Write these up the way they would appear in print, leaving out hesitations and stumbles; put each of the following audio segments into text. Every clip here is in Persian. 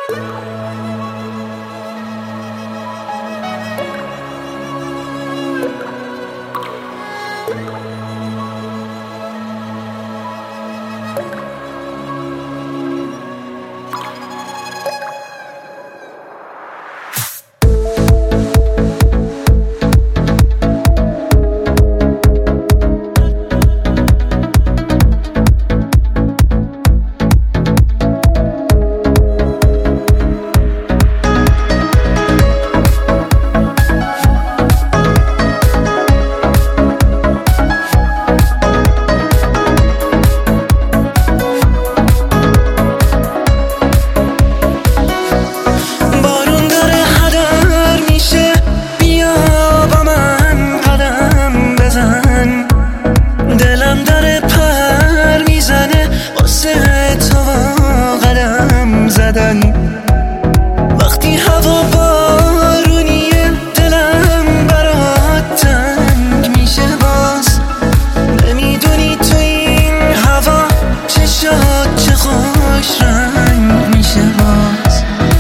وقتی هوا بارونیه دلم برات تنگ میشه باز نمیدونی تو این هوا چشات چه خوش رنگ میشه باز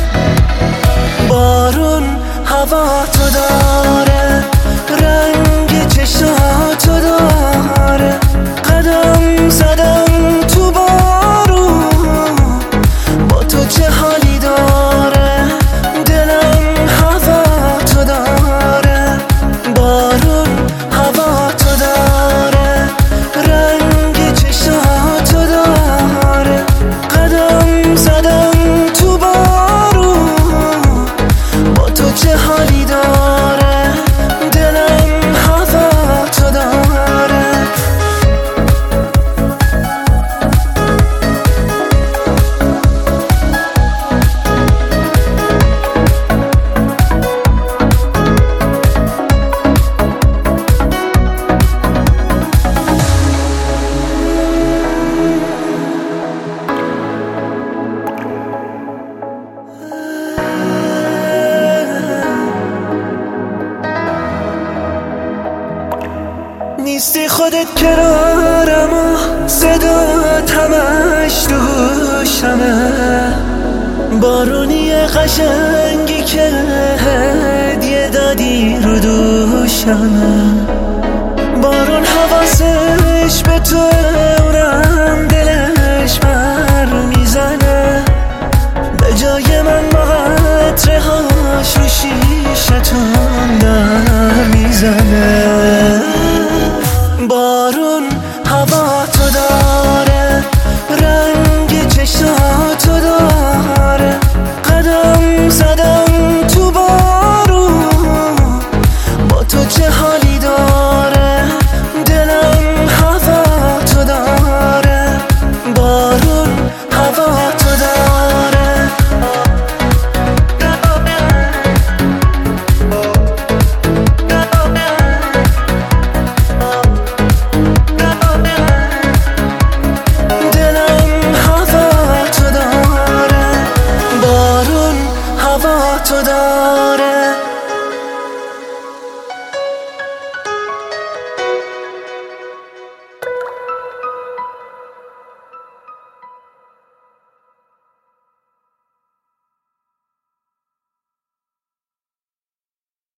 بارون هوا تو داره رنگ چشاتو داره قدم زدم تو بارون با تو چه حالی داره دلم هوا تو داره بارون هوا تو داره رنگ چشاتو داره قدم زدم تو بارون با تو چه حالی داره دلم هوا تو داره نیستی خودت کنارم و صدات همش تو گوشمه بارونی قشنگی که هدیه دادی رو دوشمه بارون حواسش به تو اونم دلش بر میزنه به جای من با قطره هاش رو شیشتون در میزنه